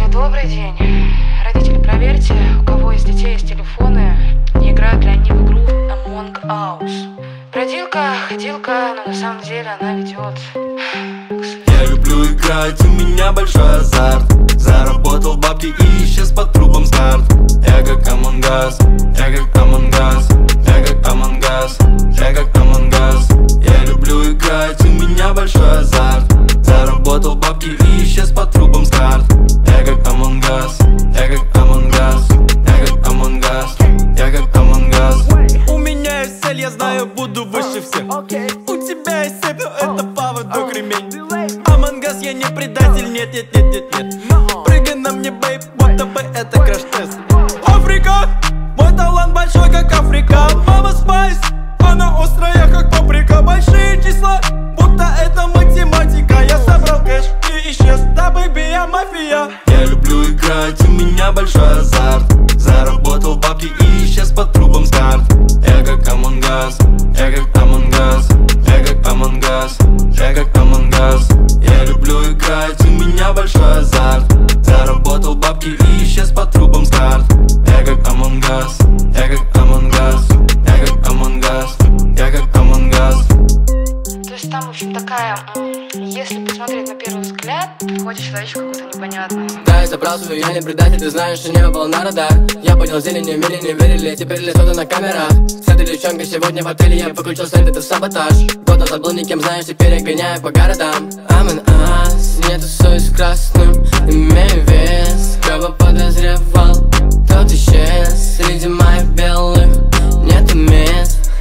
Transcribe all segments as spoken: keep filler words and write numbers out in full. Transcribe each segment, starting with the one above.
Добрый день. Родители, проверьте, у кого из детей есть телефоны, не играют ли они в игру Among Us. Бродилка, ходилка, но на самом деле она ведет. Я люблю играть, у меня большой азарт. Заработал бабки и исчез под трубом с карт. Я как Among Us, я как Among Us, я как Among Us, я как Among Us. Я люблю играть, у меня большой азарт. Заработал бабки и исчез под трубом с карт. Я как Among Us, я как Among Us, я как Among Us, я как Among Us. У меня есть цель, я знаю, буду выше всех. У тебя есть цепь, но это поводок, ремень. Among Us, я не предатель, нет, нет, нет, нет, нет. Прыгай на мне, бейб, будто бы это краш-тест. Африка, мой талант большой, как Африка. Мама Спайс, она острая, как паприка. Большие числа, будто это математика. Я собрал кэш и исчез, да, бэйби, я мафия. Я люблю играть, у меня большой азарт. Заработал бабки и исчез под трубом с карт. Я как Among Us, я как Among Us, я как Among Us, я как Among Us. Я люблю играть, у меня большой азарт. Заработал бабки и исчез под трубом с карт. Я как Among Us, я как Among Us, я как Among Us, я как Among Us. То есть там, в общем, такая, если посмотреть на первый взгляд, ходит человечек какой-то непонятный. Да, я забрасываю, я не предатель, ты знаешь, что небо было на радар. Я понял зеленью, мили не верили, теперь лицо-то на камерах. С этой девчонкой сегодня в отеле я выключил свет, это саботаж. Год назад был никем, знаешь, теперь я гоняю по городам. Among Us, не тусуюсь красным, имею вес. Кого подозревал, тот исчез. Среди моих белых нету мест.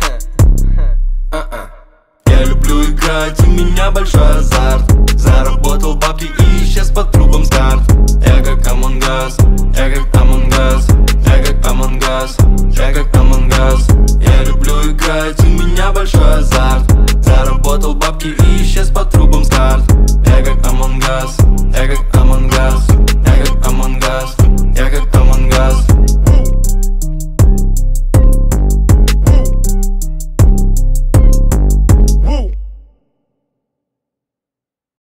Я люблю играть, у меня большой азарт. Заработал бабки и исчез под трубом с карт. Я как Among Us, я как Among Us, я как Among Us, я как Among Us. Я люблю играть, у меня большой азарт. Заработал бабки и исчез под трубом с карт. Я как Among Us, я как